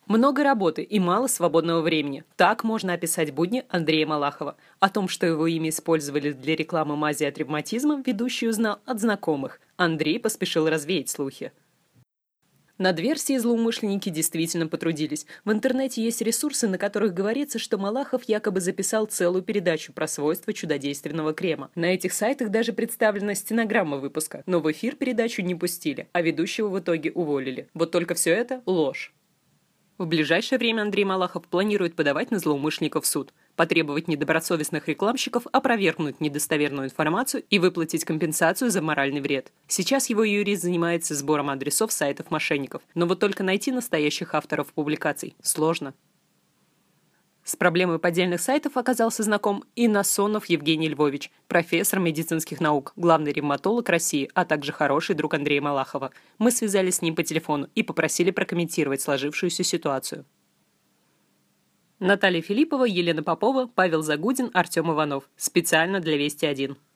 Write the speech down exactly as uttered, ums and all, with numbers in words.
Много работы и мало свободного времени. Так можно описать будни Андрея Малахова. О том, что его имя использовали для рекламы мази от ревматизма, ведущий узнал от знакомых. Андрей поспешил развеять слухи. Над версией злоумышленники действительно потрудились. В интернете есть ресурсы, на которых говорится, что Малахов якобы записал целую передачу про свойства чудодейственного крема. На этих сайтах даже представлена стенограмма выпуска. Но в эфир передачу не пустили, а ведущего в итоге уволили. Вот только все это ложь. В ближайшее время Андрей Малахов планирует подавать на злоумышленников в суд, потребовать недобросовестных рекламщиков опровергнуть недостоверную информацию и выплатить компенсацию за моральный вред. Сейчас его юрист занимается сбором адресов сайтов мошенников, но вот только найти настоящих авторов публикаций сложно. С проблемой поддельных сайтов оказался знаком и Насонов Евгений Львович, профессор медицинских наук, главный ревматолог России, а также хороший друг Андрея Малахова. Мы связались с ним по телефону и попросили прокомментировать сложившуюся ситуацию. Наталья Филиппова, Елена Попова, Павел Загудин, Артем Иванов. Специально для Вести один.